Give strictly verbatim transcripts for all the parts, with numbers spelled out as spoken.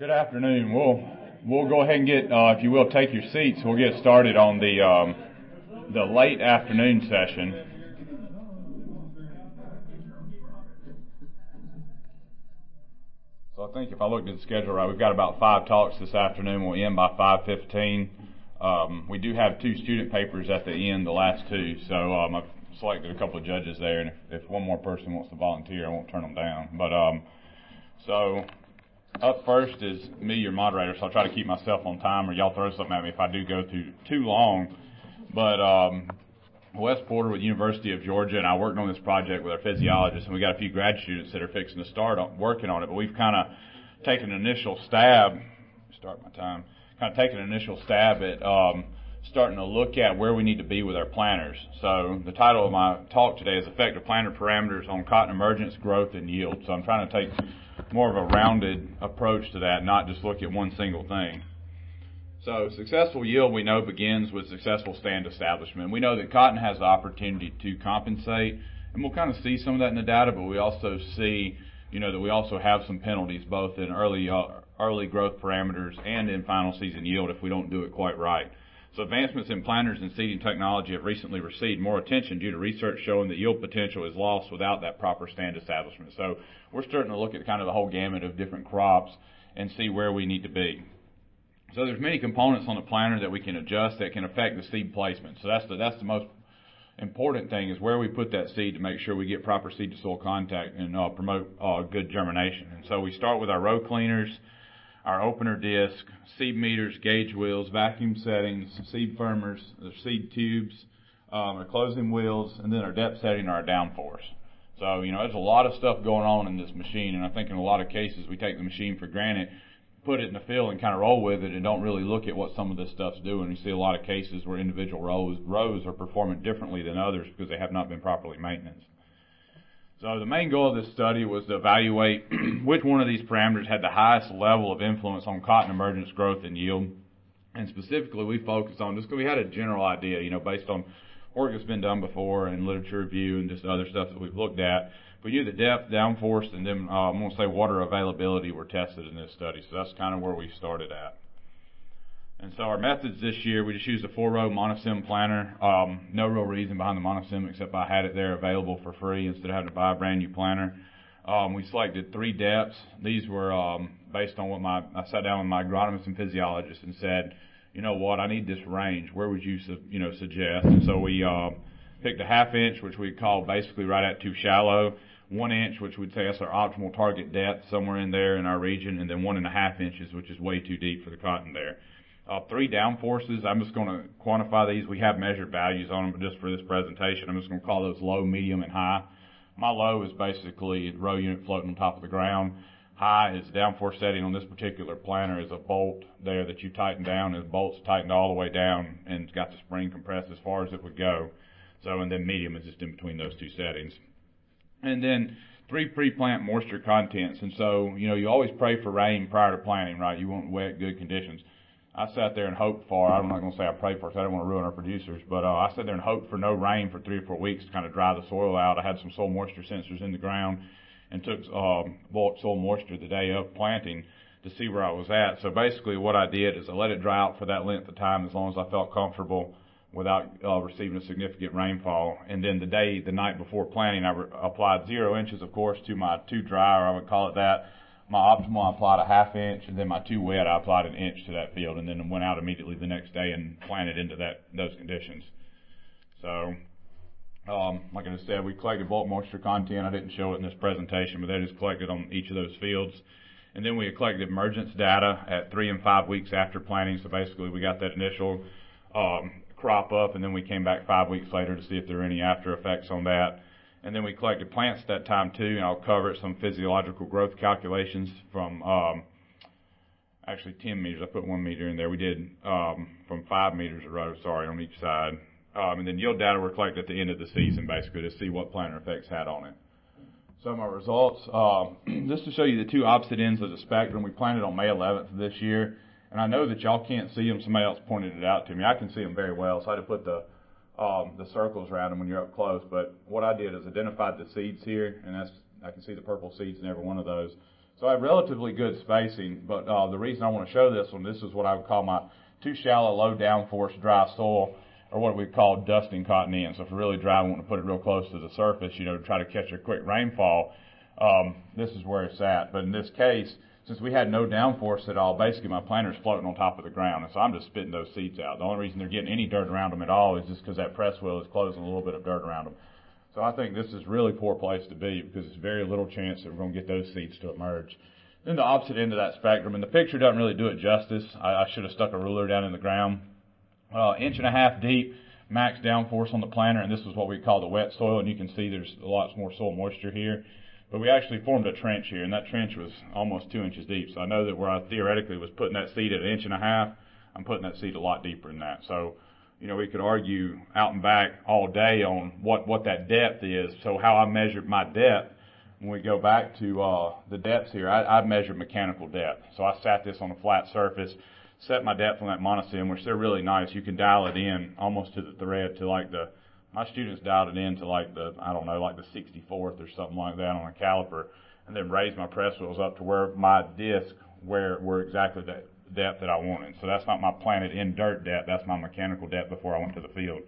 Good afternoon. We'll we'll go ahead and get, uh, if you will, take your seats. We'll get started on the um, the late afternoon session. So I think if I looked at the schedule right, we've got about five talks this afternoon. We'll end by five fifteen. Um, we do have two student papers at the end, the last two. So um, I've selected a couple of judges there, and if, if one more person wants to volunteer, I won't turn them down. But um, so. Up first is me, your moderator, so I'll try to keep myself on time, or y'all throw something at me if I do go too too long. But um, Wes Porter with University of Georgia, and I worked on this project with our physiologists, and we got a few grad students that are fixing to start on, working on it. But we've kind of taken an initial stab, start my time, kind of taken an initial stab at um, starting to look at where we need to be with our planters. So the title of my talk today is Effective Planter Parameters on Cotton Emergence, Growth, and Yield. So I'm trying to take more of a rounded approach to that, not just look at one single thing. So successful yield, we know, begins with successful stand establishment. We know that cotton has the opportunity to compensate, and we'll kind of see some of that in the data, but we also see, you know, that we also have some penalties both in early uh, early growth parameters and in final season yield if we don't do it quite right. So advancements in planters and seeding technology have recently received more attention due to research showing that yield potential is lost without that proper stand establishment. So we're starting to look at kind of the whole gamut of different crops and see where we need to be. So there's many components on the planter that we can adjust that can affect the seed placement. So that's the, that's the most important thing, is where we put that seed to make sure we get proper seed to soil contact and uh, promote uh, good germination. And so we start with our row cleaners, our opener disc, seed meters, gauge wheels, vacuum settings, seed firmers, the seed tubes, um, our closing wheels, and then our depth setting or our downforce. So, you know, there's a lot of stuff going on in this machine, and I think in a lot of cases we take the machine for granted, put it in the field and kind of roll with it and don't really look at what some of this stuff's doing. You see a lot of cases where individual rows, rows are performing differently than others because they have not been properly maintained. So the main goal of this study was to evaluate which one of these parameters had the highest level of influence on cotton emergence, growth, and yield. And specifically, we focused on, just because we had a general idea, you know, based on work that's been done before and literature review and just other stuff that we've looked at. We knew the depth, downforce, and then uh, I'm going to say water availability were tested in this study. So that's kind of where we started at. And so our methods this year, we just used a four-row monosim planter. Um, no real reason behind the monosim except I had it there available for free instead of having to buy a brand new planter. Um, we selected three depths. These were um, based on what my, I sat down with my agronomist and physiologist and said, you know what, I need this range. Where would you, su- you know, suggest? And so we uh, picked a half inch, which we call basically right at too shallow, one inch, which would say that's our optimal target depth somewhere in there in our region, and then one and a half inches, which is way too deep for the cotton there. Uh, three downforces, I'm just going to quantify these. We have measured values on them, but just for this presentation, I'm just going to call those low, medium, and high. My low is basically a row unit floating on top of the ground. High is downforce setting on this particular planter is a bolt there that you tighten down, and the bolt's tightened all the way down and it's got the spring compressed as far as it would go. So, and then medium is just in between those two settings. And then three pre-plant moisture contents. And so, you know, you always pray for rain prior to planting, right? You want wet, good conditions. I sat there and hoped for, I'm not going to say I prayed for it, I don't want to ruin our producers, but uh, I sat there and hoped for no rain for three or four weeks to kind of dry the soil out. I had some soil moisture sensors in the ground and took uh, bulk soil moisture the day of planting to see where I was at. So basically what I did is I let it dry out for that length of time as long as I felt comfortable without uh, receiving a significant rainfall. And then the day, the night before planting, I re- applied zero inches, of course, to my too dry, or I would call it that. My optimal, I applied a half inch, and then my too wet, I applied an inch to that field, and then went out immediately the next day and planted into that those conditions. So, um, like I said, we collected bulk moisture content. I didn't show it in this presentation, but that is collected on each of those fields. And then we collected emergence data at three and five weeks after planting. So basically, we got that initial um, crop up, and then we came back five weeks later to see if there were any after effects on that. And then we collected plants at that time too, and I'll cover some physiological growth calculations from um, actually ten meters. I put one meter in there. We did um, from five meters a row, sorry, on each side. Um, and then yield data were collected at the end of the season, basically, to see what planter effects had on it. So my results, um, just to show you the two opposite ends of the spectrum, we planted on May eleventh of this year. And I know that y'all can't see them. Somebody else pointed it out to me. I can see them very well, so I had to put the Um, the circles around them when you're up close. But what I did is identified the seeds here, and that's I can see the purple seeds in every one of those. So I have relatively good spacing, but uh, the reason I want to show this one, this is what I would call my too shallow, low downforce dry soil, or what we call dusting cotton in. So if we're really dry, we want to put it real close to the surface, you know, to try to catch a quick rainfall. Um, this is where it's at. But in this case, since we had no downforce at all, basically my planter's floating on top of the ground, and so I'm just spitting those seeds out. The only reason they're getting any dirt around them at all is just because that press wheel is closing a little bit of dirt around them. So I think this is a really poor place to be because there's very little chance that we're going to get those seeds to emerge. Then the opposite end of that spectrum, and the picture doesn't really do it justice. I, I should have stuck a ruler down in the ground. Uh, inch and a half deep, max downforce on the planter, and this is what we call the wet soil, and you can see there's lots more soil moisture here. But we actually formed a trench here, and that trench was almost two inches deep. So I know that where I theoretically was putting that seed at an inch and a half, I'm putting that seed a lot deeper than that. So, you know, we could argue out and back all day on what, what that depth is. So how I measured my depth, when we go back to uh, the depths here, I, I measured mechanical depth. So I sat this on a flat surface, set my depth on that monosim, which they're really nice. You can dial it in almost to the thread to like the, my students dialed it in to like the, I don't know, like the sixty-fourth or something like that on a caliper, and then raised my press wheels up to where my disc, where were exactly the depth that I wanted. So that's not my planted in dirt depth, that's my mechanical depth before I went to the field.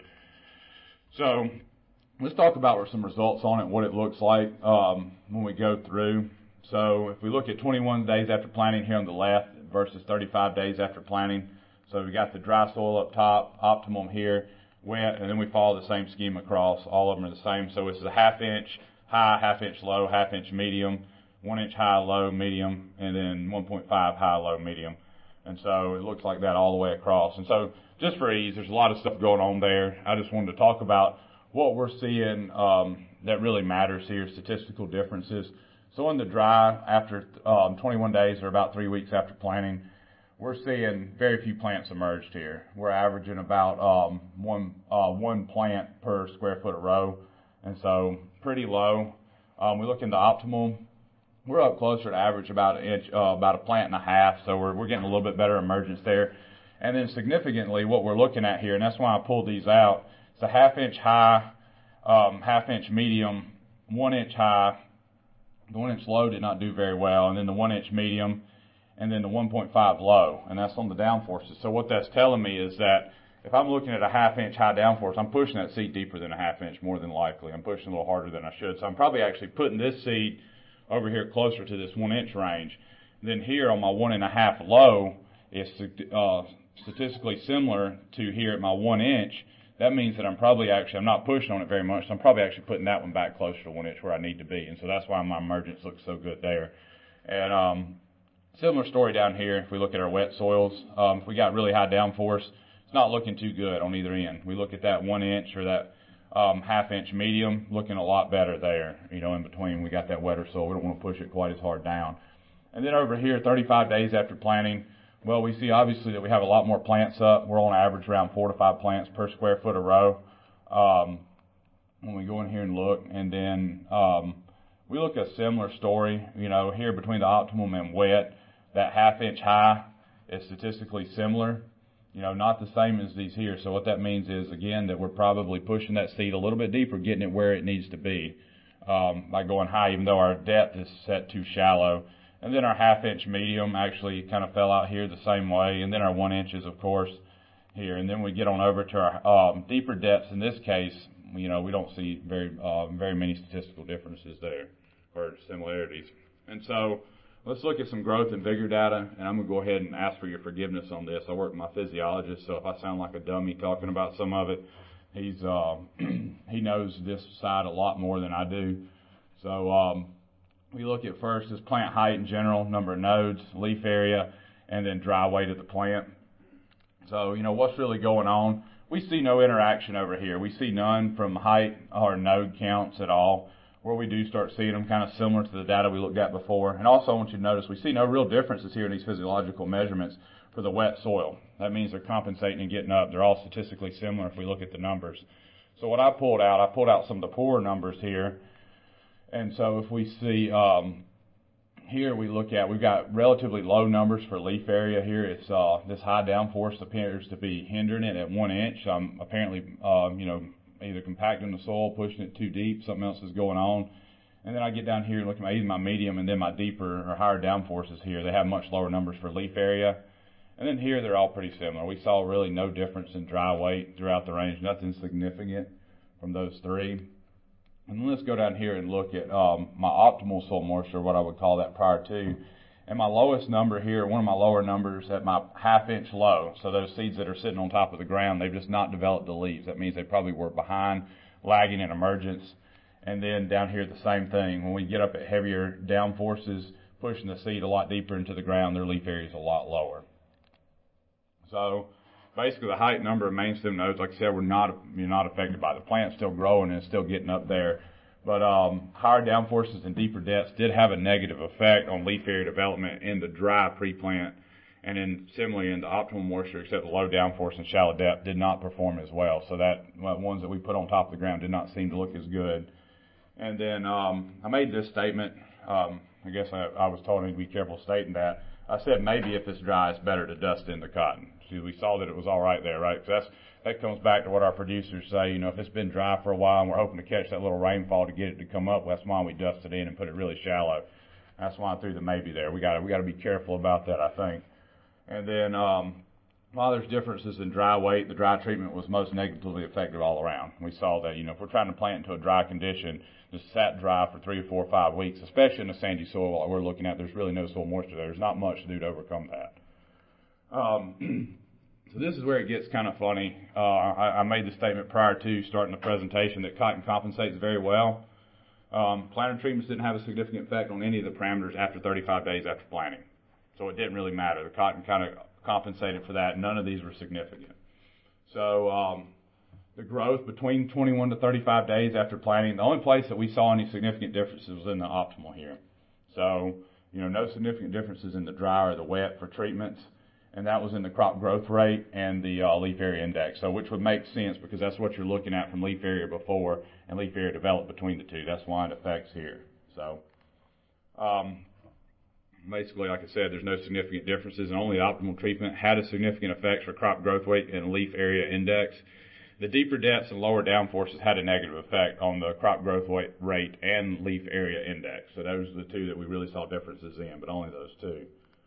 So let's talk about some results on it, what it looks like um, when we go through. So if we look at twenty-one days after planting here on the left versus thirty-five days after planting, so we got the dry soil up top, optimum here, wet, and then we follow the same scheme across. All of them are the same. So it's a half inch high, half inch low, half inch medium, one inch high, low, medium, and then one point five high, low, medium. And so it looks like that all the way across. And so just for ease, there's a lot of stuff going on there. I just wanted to talk about what we're seeing um, that really matters here, statistical differences. So in the dry, after um, twenty-one days or about three weeks after planting, we're seeing very few plants emerged here. We're averaging about um, one uh, one plant per square foot of row, and so pretty low. Um, we look in the optimal, we're up closer to average about an inch, uh, about a plant and a half. So we're we're getting a little bit better emergence there. And then significantly, what we're looking at here, and that's why I pulled these out. It's a half inch high, um, half inch medium, one inch high. The one inch low did not do very well, and then the one inch medium, and then the one point five low, and that's on the downforces. So what that's telling me is that if I'm looking at a half inch high downforce, I'm pushing that seed deeper than a half inch more than likely. I'm pushing a little harder than I should. So I'm probably actually putting this seed over here closer to this one inch range. And then here on my one and a half low is uh, statistically similar to here at my one inch. That means that I'm probably actually, I'm not pushing on it very much, so I'm probably actually putting that one back closer to one inch where I need to be. And so that's why my emergence looks so good there. And um, similar story down here if we look at our wet soils. Um, if we got really high downforce, it's not looking too good on either end. We look at that one inch or that um, half inch medium, looking a lot better there. You know, in between we got that wetter soil. We don't want to push it quite as hard down. And then over here, thirty-five days after planting, well, we see obviously that we have a lot more plants up. We're on average around four to five plants per square foot a row. Um, when we go in here and look, and then um, we look at a similar story. You know, here between the optimum and wet, that half inch high is statistically similar. You know, not the same as these here. So what that means is, again, that we're probably pushing that seed a little bit deeper, getting it where it needs to be um, by going high, even though our depth is set too shallow. And then our half inch medium actually kind of fell out here the same way. And then our one inches, of course, here. And then we get on over to our um, deeper depths. In this case, you know, we don't see very, uh, very many statistical differences there or similarities. And so let's look at some growth and vigor data. And I'm going to go ahead and ask for your forgiveness on this. I work with my physiologist, so if I sound like a dummy talking about some of it, he's uh, he knows this side a lot more than I do. So, um, we look at first is plant height in general, number of nodes, leaf area, and then dry weight of the plant. So, you know, what's really going on? We see no interaction over here. We see none from height or node counts at all. Where we do start seeing them kind of similar to the data we looked at before. And also I want you to notice we see no real differences here in these physiological measurements for the wet soil. That means they're compensating and getting up. They're all statistically similar if we look at the numbers. So what I pulled out, I pulled out some of the poor numbers here. And so if we see um, here we look at, we've got relatively low numbers for leaf area here. It's uh, this high downforce appears to be hindering it at one inch. I'm apparently, um, you know, either compacting the soil, pushing it too deep, something else is going on. And then I get down here and look at my, even my medium and then my deeper or higher downforces here. They have much lower numbers for leaf area. And then here they're all pretty similar. We saw really no difference in dry weight throughout the range, nothing significant from those three. And then let's go down here and look at um, my optimal soil moisture, what I would call that prior to. And my lowest number here, one of my lower numbers at my half inch low. So those seeds that are sitting on top of the ground, they've just not developed the leaves. That means they probably were behind, lagging in emergence. And then down here the same thing. When we get up at heavier down forces, pushing the seed a lot deeper into the ground, their leaf area is a lot lower. So basically the height number of main stem nodes, like I said, we're not, you're not affected by it. The plant's still growing and it's still getting up there. But um, higher down forces and deeper depths did have a negative effect on leaf area development in the dry pre-plant. And then similarly in the optimal moisture, except the low downforce and shallow depth did not perform as well. So that well, ones that we put on top of the ground did not seem to look as good. And then um, I made this statement. Um, I guess I, I was told I need to be careful stating that. I said maybe if it's dry, it's better to dust in the cotton. See, we saw that it was all right there, right? 'Cause that's, that comes back to what our producers say. You know, if it's been dry for a while and we're hoping to catch that little rainfall to get it to come up, that's why we dust it in and put it really shallow. That's why I threw the maybe there. We got we got to be careful about that, I think. And then um, while there's differences in dry weight, the dry treatment was most negatively effective all around. We saw that, you know, if we're trying to plant into a dry condition, just sat dry for three or four or five weeks, especially in a sandy soil like we're looking at, there's really no soil moisture there. There's not much to do to overcome that. Um, so this is where it gets kind of funny. Uh, I, I made the statement prior to starting the presentation that cotton compensates very well. Um, planter treatments didn't have a significant effect on any of the parameters after thirty-five days after planting. So it didn't really matter. The cotton kind of compensated for that. None of these were significant. So um, the growth between twenty-one to thirty-five days after planting, the only place that we saw any significant differences was in the optimal here. So, you know, no significant differences in the dry or the wet for treatments. And that was in the crop growth rate and the uh, leaf area index. So which would make sense because that's what you're looking at from leaf area before and leaf area developed between the two. That's why it affects here. So um, basically, like I said, there's no significant differences, and only the optimal treatment had a significant effect for crop growth rate and leaf area index. The deeper depths and lower downforces had a negative effect on the crop growth rate and leaf area index. So those are the two that we really saw differences in, but only those two.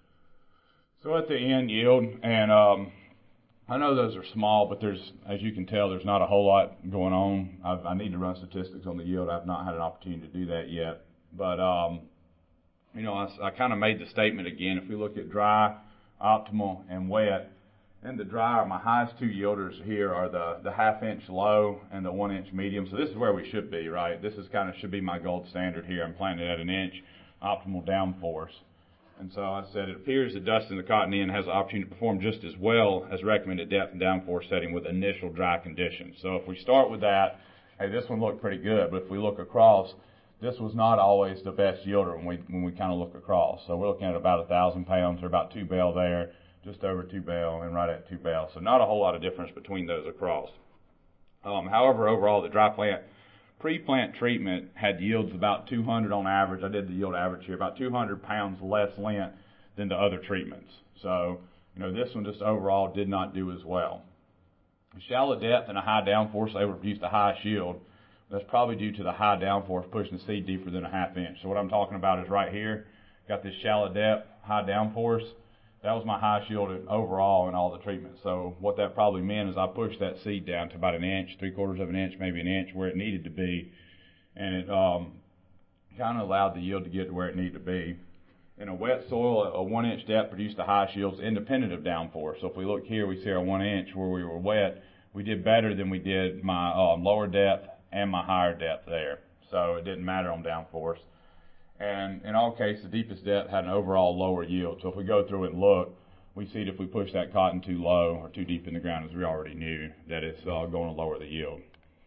So at the end, yield, and um, I know those are small, but there's, as you can tell, there's not a whole lot going on. I've, I need to run statistics on the yield. I've not had an opportunity to do that yet. But, um, you know, I, I kind of made the statement again. If we look at dry, optimal, and wet, in the dry, my highest two yielders here are the, the half-inch low and the one-inch medium. So this is where we should be, right? This is kind of should be my gold standard here. I'm planting at an inch, optimal downforce. And so I said it appears that dusting the cotton in has the opportunity to perform just as well as recommended depth and downforce setting with initial dry conditions. So if we start with that, hey, this one looked pretty good. But if we look across, this was not always the best yielder when we when we kind of look across. So we're looking at about a thousand pounds or about two bale there, just over two bale and right at two bale. So not a whole lot of difference between those across. Um, however, overall, the dry plant pre-plant treatment had yields about two hundred on average. I did the yield average here, about two hundred pounds less lint than the other treatments. So, you know, this one just overall did not do as well. A shallow depth and a high downforce, they would produce the highest yield. That's probably due to the high downforce pushing the seed deeper than a half inch. So what I'm talking about is right here, got this shallow depth, high downforce. That was my highest yield overall in all the treatments. So what that probably meant is I pushed that seed down to about an inch, three quarters of an inch, maybe an inch where it needed to be. And it um, kind of allowed the yield to get to where it needed to be. In a wet soil, a one inch depth produced the highest yields independent of downforce. So if we look here, we see our one inch where we were wet, we did better than we did my um, lower depth and my higher depth there. So it didn't matter on downforce. And in all cases, the deepest depth had an overall lower yield. So if we go through and look, we see that if we push that cotton too low or too deep in the ground, as we already knew, that it's uh, going to lower the yield.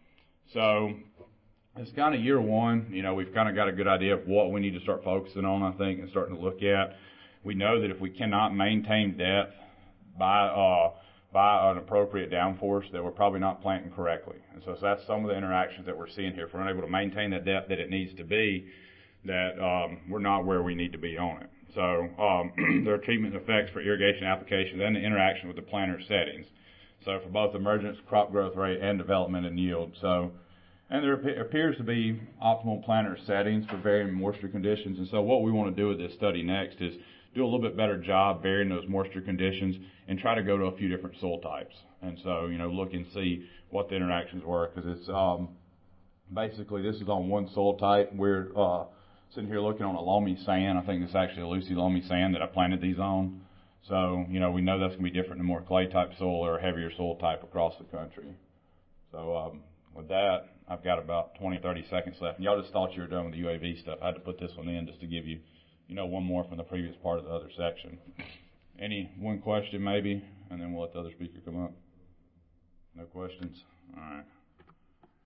So it's kind of year one. You know, we've kind of got a good idea of what we need to start focusing on, I think, and starting to look at. We know that if we cannot maintain depth by uh, by an appropriate downforce, that we're probably not planting correctly. And so, so that's some of the interactions that we're seeing here. If we're not able to maintain that depth that it needs to be, that um, we're not where we need to be on it. So um, there are treatment effects for irrigation applications and the interaction with the planter settings. So for both emergence, crop growth rate, and development and yield. So And there ap- appears to be optimal planter settings for varying moisture conditions. And so what we want to do with this study next is do a little bit better job varying those moisture conditions and try to go to a few different soil types. And so, you know, look and see what the interactions were, because it's um, basically this is on one soil type. We're uh, sitting here looking on a loamy sand. I think it's actually a Lucy loamy sand that I planted these on. So, you know, we know that's going to be different than more clay type soil or heavier soil type across the country. So um, with that, I've got about twenty, thirty seconds left. And y'all just thought you were done with the U A V stuff. I had to put this one in just to give you, you know, one more from the previous part of the other section. Any one question maybe, and then we'll let the other speaker come up. No questions? All right.